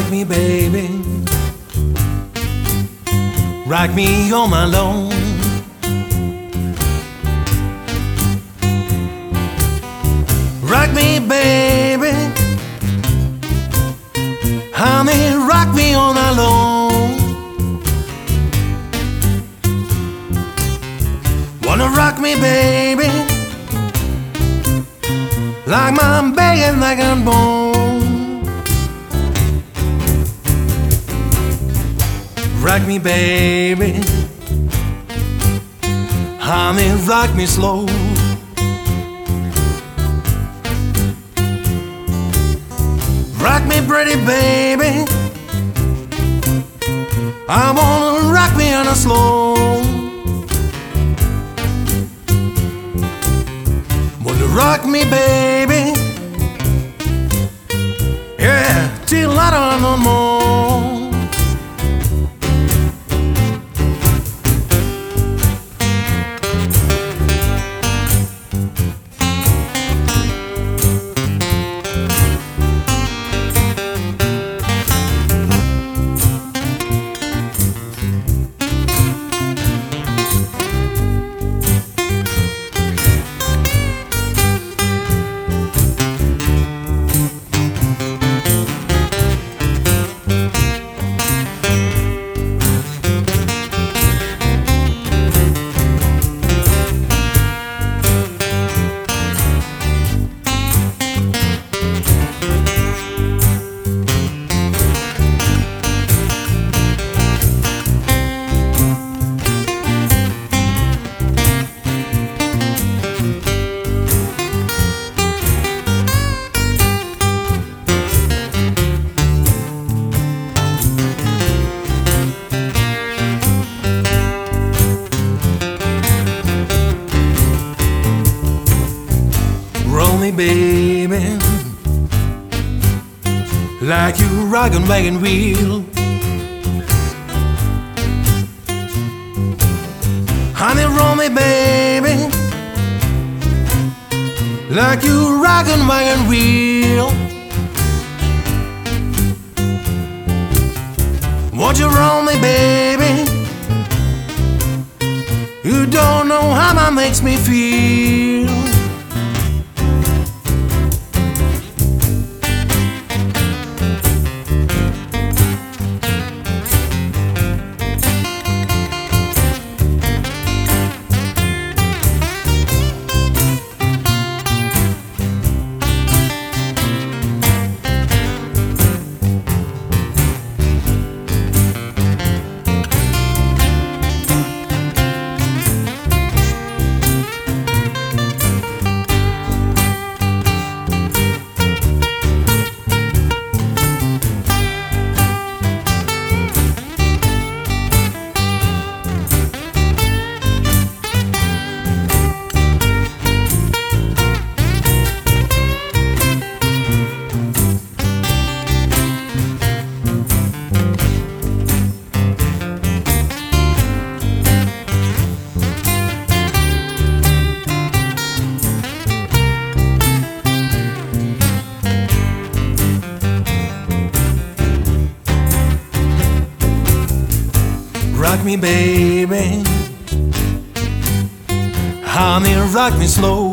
Rock me, baby. Rock me all my long. Rock me, baby. Honey, rock me all night long. Wanna rock me, baby, like my bacon, like a bone. Rock me, baby. Honey, rock me slow. Rock me pretty, baby. I wanna rock me on a slow. Wanna rock me, baby. Yeah, till I don't know more. Roll me, baby, like you rockin' wagon wheel. Honey, roll me, baby, like you rockin' wagon wheel. Won't you roll me, baby? You don't know how that makes me feel. Rock me, baby. Honey, rock me slow.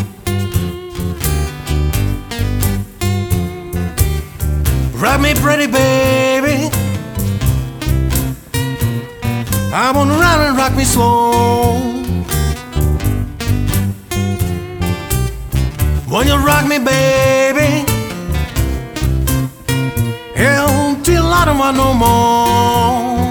Rock me pretty, baby. I wanna run and rock me slow. When you rock me, baby, yeah, till I don't want no more.